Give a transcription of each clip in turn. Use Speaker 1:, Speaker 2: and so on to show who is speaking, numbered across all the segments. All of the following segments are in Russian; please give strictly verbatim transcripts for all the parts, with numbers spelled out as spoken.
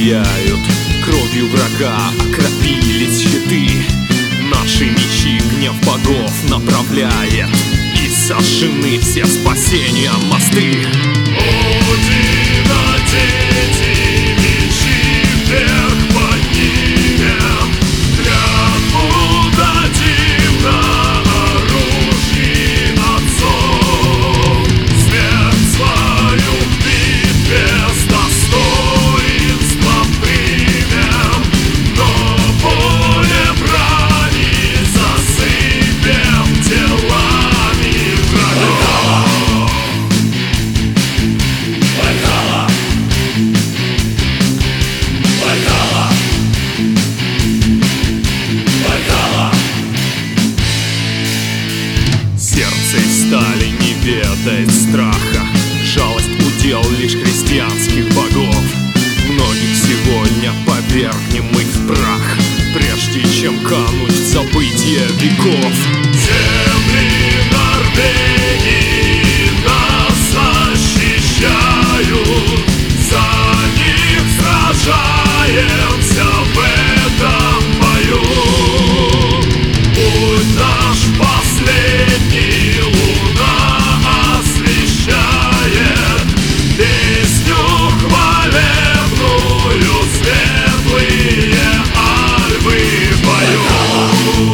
Speaker 1: сияют. Кровью врага окропились щиты. Наши мечи гнев богов направляет, и сожжены все спасения мосты.
Speaker 2: Один, оденьте мечи, вверх поднимем, клятву дадим на оружии отцов. Смерть свою в битве с достоинством примем, но поле брани засыпем телами врагов.
Speaker 1: Сердце из стали не ведает страха, жалость удел лишь христианских богов. Многих сегодня повергнем мы в прах, прежде чем кануть в забытье веков.
Speaker 2: Земли Норвегии нас защищают, за них сражаемся в этом бою. Путь наш последний луна освещает, песню хвалебную светлые альвы поют.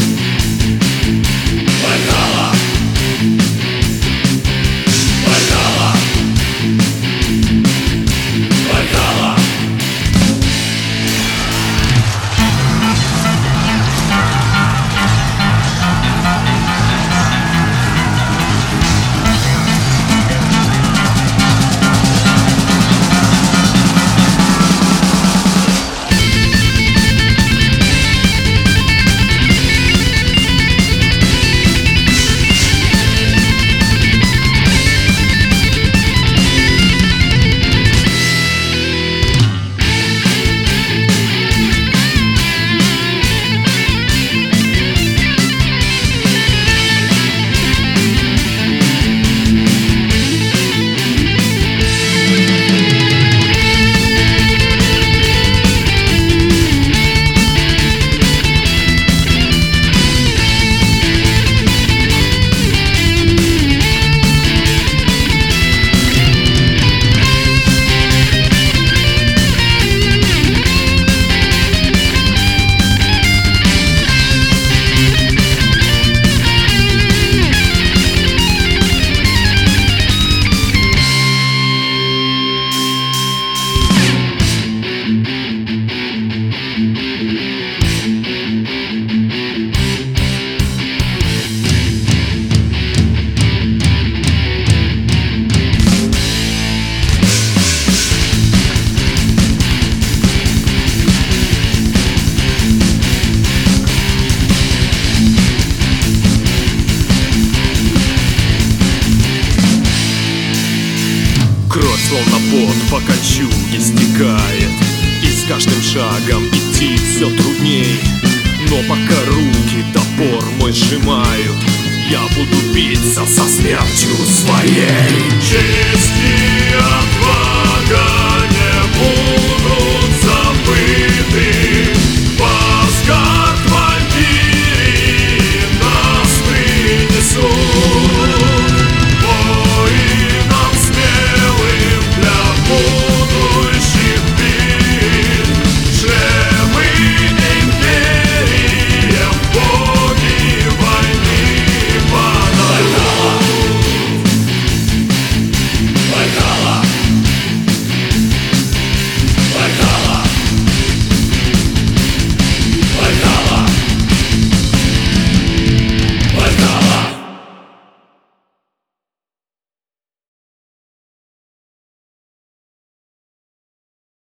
Speaker 1: Кровь словно пот по кольчуге стекает, и с каждым шагом идти все трудней. Но пока руки топор мой сжимают, я буду биться со смертью своей.
Speaker 2: Честь